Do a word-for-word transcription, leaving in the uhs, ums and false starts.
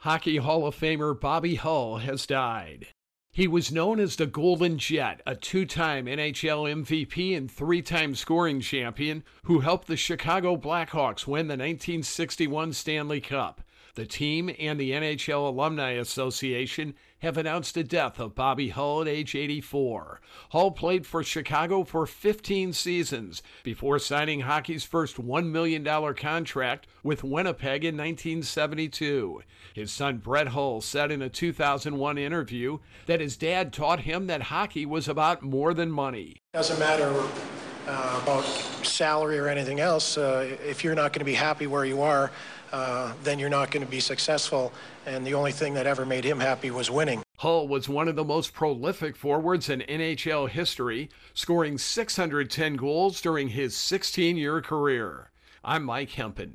Hockey Hall of Famer Bobby Hull has died. He was known as the Golden Jet, a two-time N H L M V P and three-time scoring champion who helped the Chicago Blackhawks win the nineteen sixty-one Stanley Cup. The team and the N H L Alumni Association have announced the death of Bobby Hull at age eighty-four. Hull played for Chicago for fifteen seasons before signing hockey's first one million dollars contract with Winnipeg in nineteen seventy-two. His son Brett Hull said in a two thousand one interview that his dad taught him that hockey was about more than money. Doesn't matter uh, about salary or anything else. Uh, if you're not going to be happy where you are, uh, then you're not going to be successful. And the only thing that ever made him happy was winning. Hull was one of the most prolific forwards in N H L history, scoring six hundred ten goals during his sixteen-year career. I'm Mike Hempen.